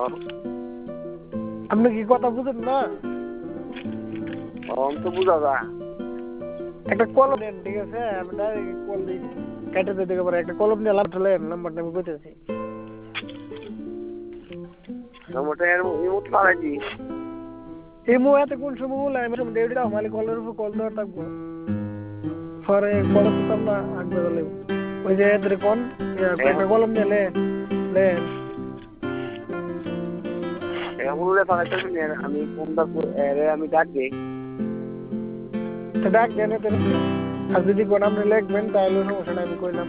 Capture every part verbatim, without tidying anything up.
আপনি কি কথা বুঝেন না? আমি তো বুঝা যা একটা কলম দেন, ঠিক আছে? আমি ডাইরেক্ট কল দিই, কেটে দিয়ে দেখে পরে একটা কলম দিয়ে লাভ ঠলে নাম্বারটা আমি কইতেছি। নম্বরটা এর ইমোট লাগাইছি। এই মুহূর্তে কোন সময় বলে আমি সব ডেউটিটা মালিক কলের উপর কল দেওয়ার থাকবো। পরে কল দিতাম না আগবে গেলে ওই যে এদের কোন একটা কলম দিয়ে লে লেন এমনলে ফাগাইতেছি না আমি ফোনটা এরে আমি ডাক দেই। তো ডাক দেন এদের আর যদি কোন আপনি লিখবেন তাহলে সমস্যা আমি কইলাম।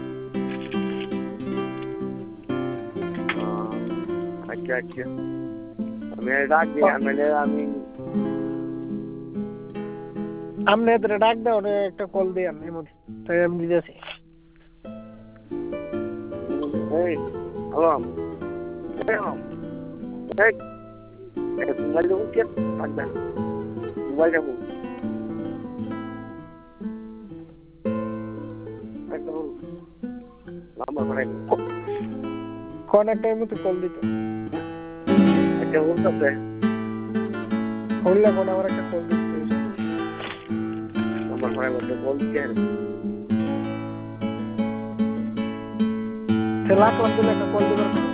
আচ্ছা আচ্ছা আমি ডাক দিই আমি আমি আপনি এদের ডাক দাও একটা কল দিই আমি মধ্যে তাই আমি দিতেছি। এই হ্যালো এই এই মোবাইল দেবো কে থাকবে মোবাইল দেবো নাম্বার করে কোন একটা মতো কল দিতে একটা বলতে হইলে কোন আমার একটা কল দিতে নাম্বার করে বলতে বলতে লাখ লাখ দিলে একটা কল দিবার